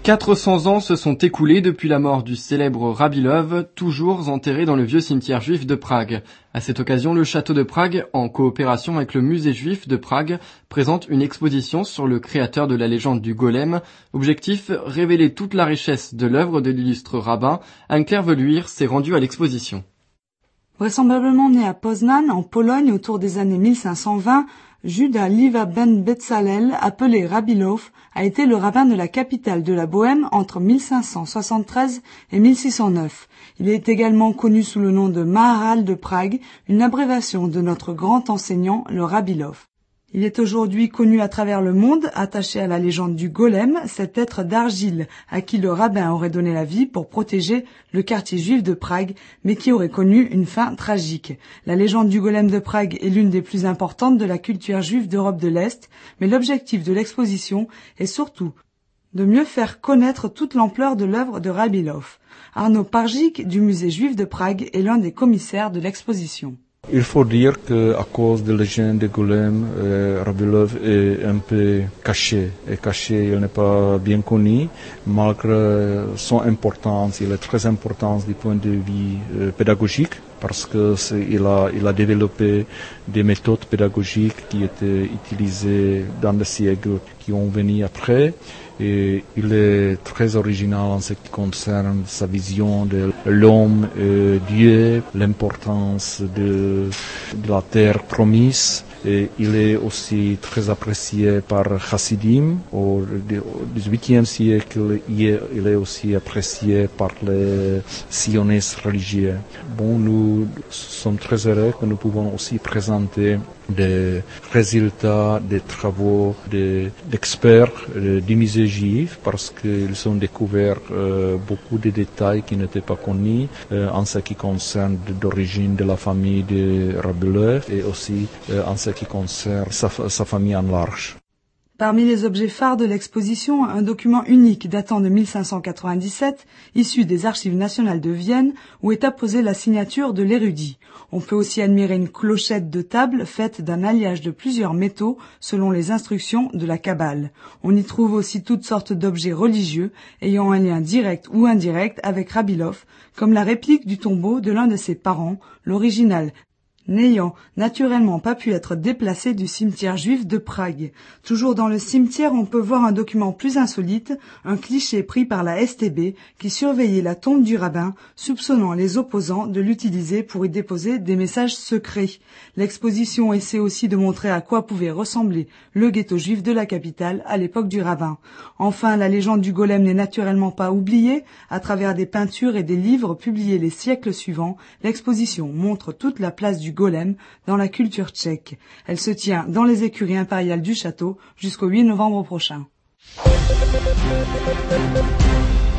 400 ans se sont écoulés depuis la mort du célèbre Rabilov, toujours enterré dans le vieux cimetière juif de Prague. À cette occasion, le château de Prague, en coopération avec le musée juif de Prague, présente une exposition sur le créateur de la légende du golem. Objectif, révéler toute la richesse de l'œuvre de l'illustre rabbin. Anne-Claire Veluire s'est rendue à l'exposition. Vraisemblablement né à Poznań, en Pologne, autour des années 1520, Juda Liva ben Betzalel, appelé Rabilov, a été le rabbin de la capitale de la Bohême entre 1573 et 1609. Il est également connu sous le nom de Maharal de Prague, une abréviation de notre grand enseignant, le Rabilov. Il est aujourd'hui connu à travers le monde, attaché à la légende du golem, cet être d'argile à qui le rabbin aurait donné la vie pour protéger le quartier juif de Prague, mais qui aurait connu une fin tragique. La légende du golem de Prague est l'une des plus importantes de la culture juive d'Europe de l'Est, mais l'objectif de l'exposition est surtout de mieux faire connaître toute l'ampleur de l'œuvre de Rabilov. Arnaud Pargic du musée juif de Prague est l'un des commissaires de l'exposition. Il faut dire qu'à cause de la légende de Golem, Rabilov est un peu caché. Il n'est pas bien connu, malgré son importance. Il est très important du point de vue pédagogique, parce qu'il a développé des méthodes pédagogiques qui étaient utilisées dans les siècles qui ont venu après. Et il est très original en ce qui concerne sa vision de l'homme et Dieu, l'importance de la terre promise. Et il est aussi très apprécié par Chassidim. Au XVIIIe siècle, il est aussi apprécié par les sionistes religieux. Nous sommes très heureux que nous pouvons aussi présenter des résultats des travaux d'experts du musée juif, parce qu'ils ont découvert beaucoup de détails qui n'étaient pas connus en ce qui concerne l'origine de la famille de Rabilov et aussi en ce qui concerne sa famille en large. Parmi les objets phares de l'exposition, un document unique datant de 1597, issu des Archives nationales de Vienne, où est apposée la signature de l'érudit. On peut aussi admirer une clochette de table faite d'un alliage de plusieurs métaux selon les instructions de la Kabbale. On y trouve aussi toutes sortes d'objets religieux ayant un lien direct ou indirect avec Rabilov, comme la réplique du tombeau de l'un de ses parents, l'original n'ayant naturellement pas pu être déplacé du cimetière juif de Prague. Toujours dans le cimetière, on peut voir un document plus insolite, un cliché pris par la STB qui surveillait la tombe du rabbin, soupçonnant les opposants de l'utiliser pour y déposer des messages secrets. L'exposition essaie aussi de montrer à quoi pouvait ressembler le ghetto juif de la capitale à l'époque du rabbin. Enfin, la légende du golem n'est naturellement pas oubliée. À travers des peintures et des livres publiés les siècles suivants, l'exposition montre toute la place du golem dans la culture tchèque. Elle se tient dans les écuries impériales du château jusqu'au 8 novembre prochain.